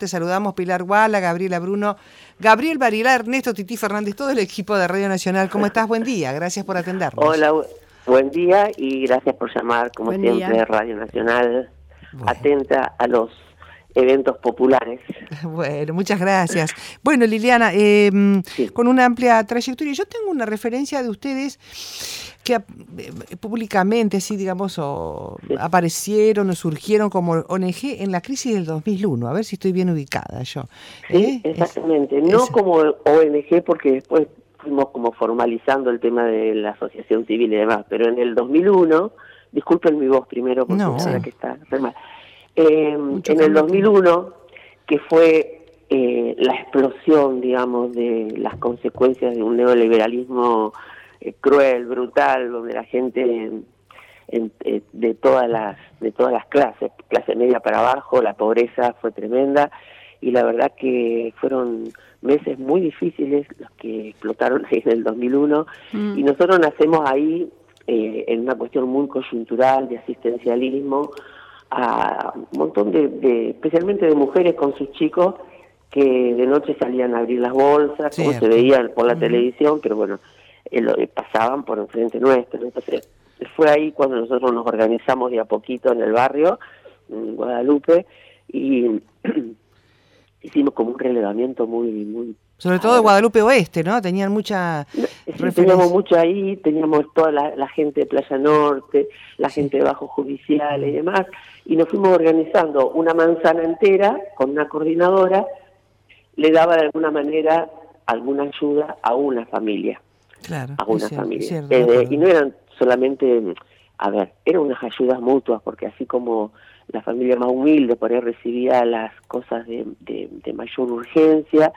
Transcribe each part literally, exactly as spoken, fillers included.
te saludamos Pilar Guala, Gabriela Bruno, Gabriel Barilá, Ernesto Tití Fernández, todo el equipo de Radio Nacional. ¿Cómo estás? Buen día, gracias por atendernos. Hola, bu buen día y gracias por llamar, como buen siempre, día. Radio Nacional, bueno. atenta a los eventos populares. Bueno, muchas gracias. Bueno, Liliana, eh, sí. con una amplia trayectoria, yo tengo una referencia de ustedes que eh, públicamente, sí, digamos, o sí. aparecieron o surgieron como O N G en la crisis del dos mil uno. A ver si estoy bien ubicada yo. Sí, ¿Eh? exactamente. Es, no es... como O N G, porque después fuimos como formalizando el tema de la asociación civil y demás, pero en el dos mil uno, disculpen mi voz primero, porque no, la verdad sí. que está re mal. Eh, en el dos mil uno, que fue eh, la explosión, digamos, de las consecuencias de un neoliberalismo eh, cruel, brutal, donde la gente en, en, eh, de todas las de todas las clases, clase media para abajo, la pobreza fue tremenda y la verdad que fueron meses muy difíciles los que explotaron ahí en el dos mil uno mm. y nosotros nacemos ahí eh, en una cuestión muy coyuntural de asistencialismo a un montón de, de, especialmente de mujeres con sus chicos que de noche salían a abrir las bolsas, Cierto. como se veía por la uh-huh. televisión, pero bueno, eh, lo, eh, pasaban por enfrente nuestro. Entonces fue ahí cuando nosotros nos organizamos de a poquito en el barrio, en Guadalupe, y hicimos como un relevamiento muy... muy Sobre todo de Guadalupe Oeste, ¿no? Tenían mucha sí, teníamos mucho ahí, teníamos toda la, la gente de Playa Norte, la sí. gente de Bajo Judicial y demás, y nos fuimos organizando una manzana entera con una coordinadora, le daba de alguna manera alguna ayuda a una familia. Claro. A una cierto, familia. Cierto, eh, y no eran solamente, a ver, eran unas ayudas mutuas, porque así como la familia más humilde por ahí recibía las cosas de, de, de mayor urgencia,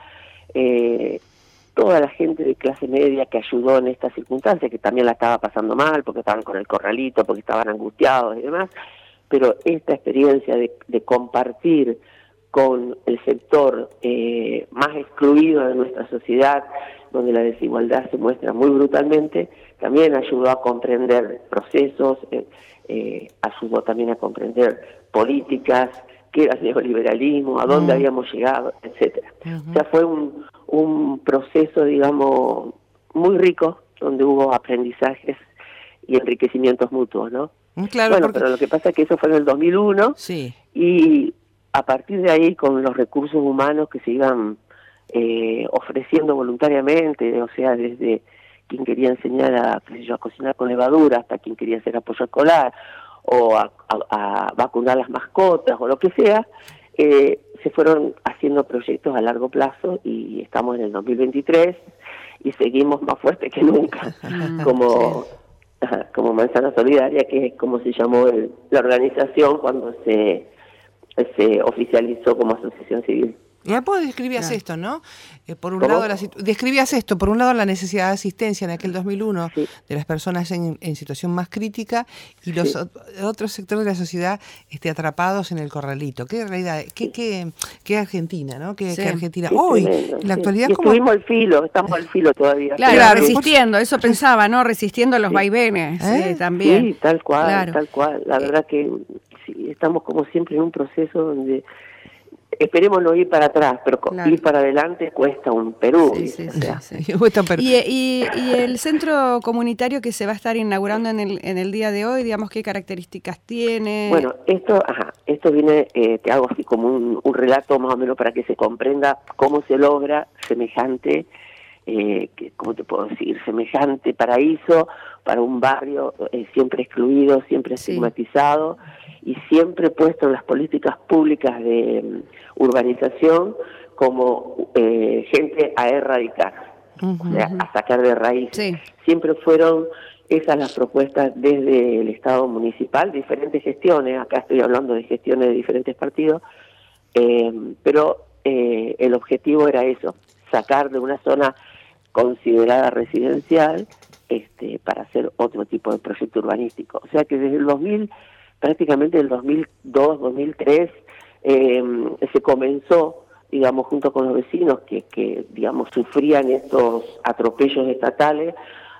Eh, toda la gente de clase media que ayudó en estas circunstancias, que también la estaba pasando mal, porque estaban con el corralito, porque estaban angustiados y demás, pero esta experiencia de, de compartir con el sector eh, más excluido de nuestra sociedad, donde la desigualdad se muestra muy brutalmente, también ayudó a comprender procesos, eh, eh, ayudó también a comprender políticas, qué era el neoliberalismo, a dónde uh-huh. habíamos llegado, etcétera. Uh-huh. O sea, fue un, un proceso, digamos, muy rico, donde hubo aprendizajes y enriquecimientos mutuos, ¿no? Claro, bueno, porque... pero lo que pasa es que eso fue en el dos mil uno, sí. y a partir de ahí, con los recursos humanos que se iban eh, ofreciendo voluntariamente, o sea, desde quien quería enseñar a, qué sé yo, a cocinar con levadura, hasta quien quería hacer apoyo escolar, o a, a, a vacunar las mascotas, o lo que sea, eh, se fueron haciendo proyectos a largo plazo y estamos en el dos mil veintitrés y seguimos más fuertes que nunca, como, sí. como Manzana Solidaria, que es como se llamó el, la organización cuando se, se oficializó como asociación civil. Ya vos describías claro. esto, ¿no? Eh, por un ¿Cómo? lado, la, describías esto, por un lado la necesidad de asistencia en aquel dos mil uno sí. de las personas en, en situación más crítica y los sí. otros sectores de la sociedad este, atrapados en el corralito. ¿Qué realidad? ¿Qué, qué, qué Argentina, no? ¿Qué, sí. qué Argentina? Sí, Hoy, tremendo, en la sí. actualidad... Y ¿cómo? estuvimos al filo, estamos al filo todavía. Claro, claro resistiendo, eso pensaba, ¿no? Resistiendo los sí. vaivenes ¿Eh? sí, también. Sí, tal cual, claro. tal cual. La verdad que sí, estamos como siempre en un proceso donde... Esperemos no ir para atrás, pero claro. ir para adelante cuesta un Perú. Sí, sí, o sea. sí, sí. Y, y, y el centro comunitario que se va a estar inaugurando en el en el día de hoy, digamos, ¿qué características tiene? Bueno, esto ajá, esto viene, eh, te hago así como un, un relato más o menos para que se comprenda cómo se logra semejante, eh, que, ¿cómo te puedo decir? Semejante paraíso para un barrio eh, siempre excluido, siempre sí. estigmatizado, y siempre puesto en las políticas públicas de um, urbanización como eh, gente a erradicar, uh-huh. o sea, a sacar de raíz. Sí. Siempre fueron esas las propuestas desde el Estado municipal, diferentes gestiones, acá estoy hablando de gestiones de diferentes partidos, eh, pero eh, el objetivo era eso, sacar de una zona considerada residencial este, para hacer otro tipo de proyecto urbanístico. O sea que desde el dos mil, prácticamente del dos mil dos, dos mil tres, eh, se comenzó, digamos, junto con los vecinos que, que digamos, sufrían estos atropellos estatales,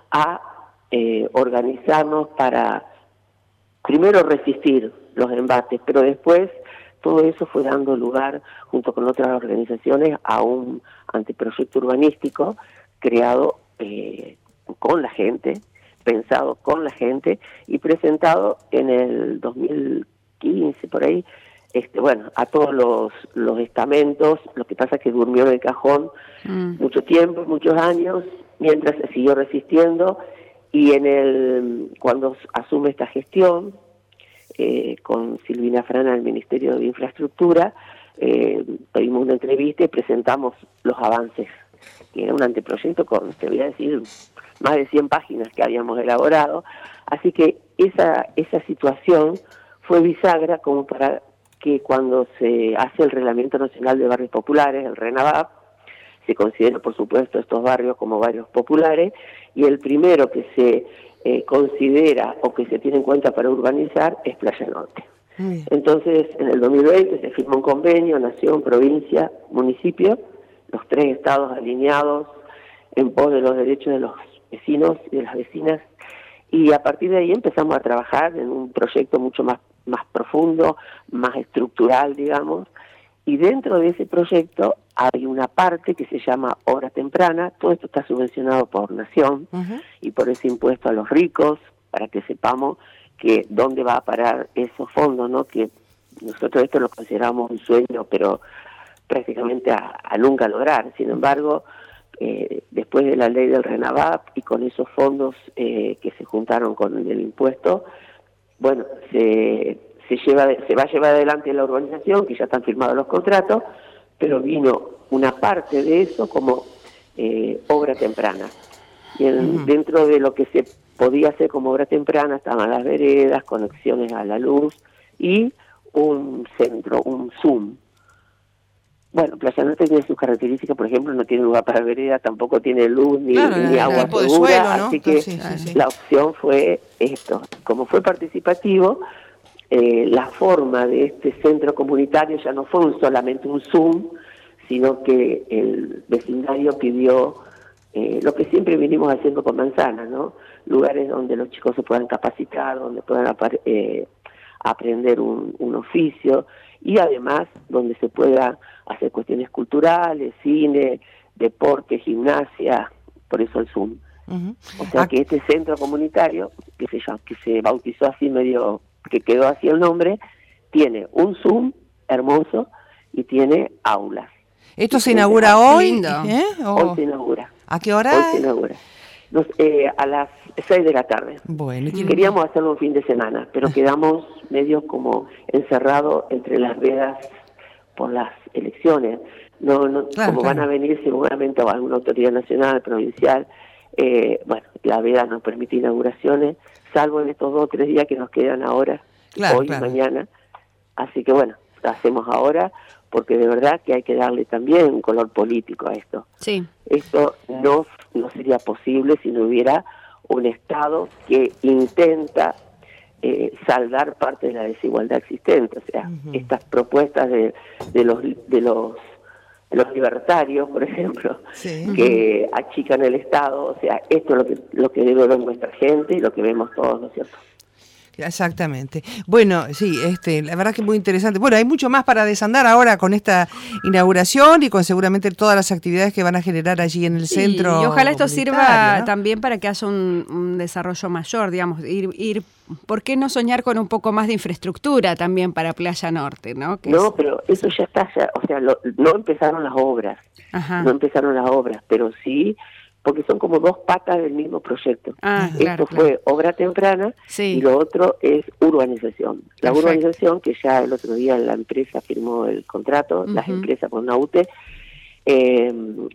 a eh, organizarnos para, primero, resistir los embates, pero después todo eso fue dando lugar, junto con otras organizaciones, a un anteproyecto urbanístico creado eh, con la gente, pensado con la gente y presentado en el dos mil quince, por ahí, este, bueno, a todos los, los estamentos. Lo que pasa es que durmió en el cajón mm. mucho tiempo, muchos años, mientras se siguió resistiendo, y en el cuando asume esta gestión, eh, con Silvina Frana del Ministerio de Infraestructura, eh, pedimos una entrevista y presentamos los avances, que era un anteproyecto con, te voy a decir, más de cien páginas que habíamos elaborado. Así que esa, esa situación fue bisagra como para que cuando se hace el Reglamento Nacional de Barrios Populares, el RENAVAP, se considera, por supuesto, estos barrios como barrios populares, y el primero que se eh, considera o que se tiene en cuenta para urbanizar es Playa Norte. Mm. Entonces, en el dos mil veinte se firmó un convenio, nación, provincia, municipio, los tres estados alineados en pos de los derechos de los vecinos y de las vecinas, y a partir de ahí empezamos a trabajar en un proyecto mucho más, más profundo, más estructural, digamos, y dentro de ese proyecto hay una parte que se llama obra temprana. Todo esto está subvencionado por Nación uh-huh. y por ese impuesto a los ricos, para que sepamos que dónde va a parar esos fondos, ¿no? Que nosotros esto lo consideramos un sueño, pero prácticamente a, a nunca lograr. Sin embargo, eh, después de la ley del RENAVAP y con esos fondos eh, que se juntaron con el impuesto, bueno, se... Se, lleva, se va a llevar adelante la urbanización, que ya están firmados los contratos, pero vino una parte de eso como eh, obra temprana. Y en, uh-huh. dentro de lo que se podía hacer como obra temprana estaban las veredas, conexiones a la luz y un centro, un Zoom. Bueno, Playa Norte tiene sus características, por ejemplo, no tiene lugar para vereda, tampoco tiene luz ni, claro, ni agua tipo segura, de suelo, ¿no? Así que sí, sí, sí. la opción fue esto. Como fue participativo, Eh, la forma de este centro comunitario ya no fue un, solamente un Zoom, sino que el vecindario pidió eh, lo que siempre venimos haciendo con Manzana, ¿no? Lugares donde los chicos se puedan capacitar, donde puedan apar- eh, aprender un, un oficio, y además donde se pueda hacer cuestiones culturales, cine, deporte, gimnasia, por eso el Zoom. Uh-huh. O sea ah. que este centro comunitario, que se, llama, que se bautizó así medio... que quedó así el nombre, tiene un Zoom hermoso y tiene aulas. ¿Esto se inaugura hoy? ¿Eh? ¿O? Hoy se inaugura. ¿A qué hora? Hoy se inaugura. Nos, eh, a las seis de la tarde. Bueno, ¿quién... Queríamos hacerlo un fin de semana, pero quedamos medio como encerrados entre las vedas por las elecciones. No, no, claro, como claro. van a venir seguramente alguna autoridad nacional, provincial, eh, bueno, la veda no permite inauguraciones, salvo en estos dos o tres días que nos quedan ahora, claro, hoy claro. y mañana. Así que bueno, lo hacemos ahora, porque de verdad que hay que darle también un color político a esto. Sí. Esto no, no sería posible si no hubiera un Estado que intenta eh, saldar parte de la desigualdad existente. O sea, uh-huh. estas propuestas de, de los de los los libertarios, por ejemplo, sí. que achican el Estado, o sea, esto es lo que lo que debe ver nuestra gente y lo que vemos todos, ¿no es cierto? Exactamente. Bueno, sí, este, la verdad que es muy interesante. Bueno, hay mucho más para desandar ahora con esta inauguración y con seguramente todas las actividades que van a generar allí en el sí, centro. Y ojalá esto sirva, ¿no?, también para que haya un, un desarrollo mayor, digamos, ir, ir, ¿por qué no soñar con un poco más de infraestructura también para Playa Norte, ¿no? Que no, es... pero eso ya está, ya, o sea, lo, no empezaron las obras, Ajá. no empezaron las obras, pero sí, porque son como dos patas del mismo proyecto. Ah, Esto claro, fue claro. obra temprana sí. y lo otro es urbanización. La Perfecto. urbanización, que ya el otro día la empresa firmó el contrato, uh-huh. las empresas con Naute, eh,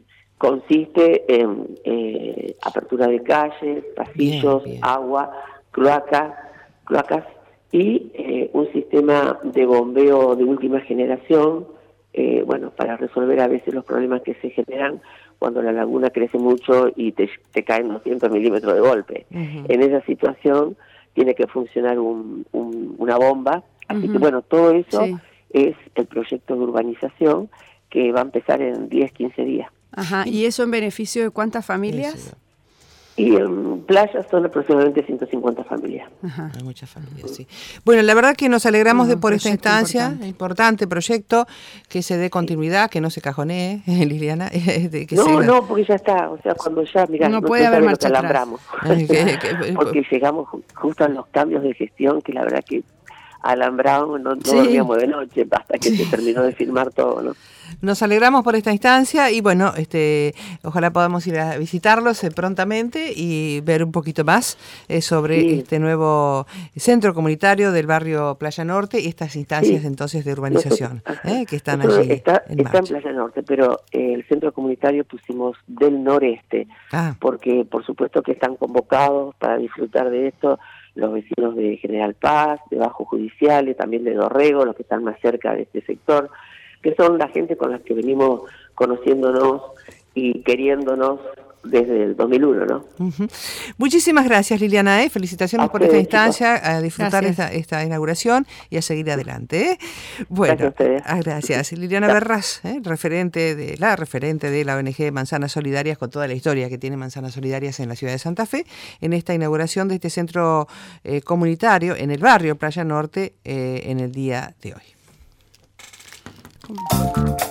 consiste en eh, apertura de calles, pasillos, bien, bien. agua, cloacas, cloacas y eh, un sistema de bombeo de última generación, eh, bueno, para resolver a veces los problemas que se generan cuando la laguna crece mucho y te, te caen doscientos milímetros de golpe. Uh-huh. En esa situación tiene que funcionar un, un, una bomba. Así uh-huh. que bueno, todo eso sí. es el proyecto de urbanización que va a empezar en diez, quince días. Ajá. ¿Y eso en beneficio de cuántas familias? Y en playa son aproximadamente ciento cincuenta familias. Ajá. Hay muchas familias, sí. Bueno, la verdad que nos alegramos de por esta instancia, importante. importante proyecto, que se dé continuidad, que no se cajonee, Liliana. De que no, se... no, porque ya está, o sea, cuando ya, mirá, no, no puede haber marcha atrás. Alambramos. Ay, que, que, porque llegamos justo a los cambios de gestión, que la verdad que alambramos, no, no sí. dormíamos de noche, hasta que sí. se terminó de filmar todo, ¿no? Nos alegramos por esta instancia y bueno, este, ojalá podamos ir a visitarlos eh, prontamente y ver un poquito más eh, sobre sí. este nuevo centro comunitario del barrio Playa Norte y estas instancias sí. entonces de urbanización Nosotros, eh, que están Nosotros allí. Está en, está en Playa Norte, pero eh, el centro comunitario pusimos del noreste, ah. porque por supuesto que están convocados para disfrutar de esto los vecinos de General Paz, de Bajo Judicial y también de Dorrego, los que están más cerca de este sector, que son la gente con la que venimos conociéndonos y queriéndonos desde el dos mil uno, ¿no? Uh-huh. Muchísimas gracias, Liliana, ¿eh? Felicitaciones por esta instancia, chicos. A disfrutar esta, esta inauguración y a seguir adelante, ¿eh? Bueno, gracias, a ustedes. Ah, gracias. Liliana Chao. Berras, ¿eh? referente de la referente de la O N G Manzanas Solidarias, con toda la historia que tiene Manzanas Solidarias en la ciudad de Santa Fe, en esta inauguración de este centro eh, comunitario en el barrio Playa Norte eh, en el día de hoy.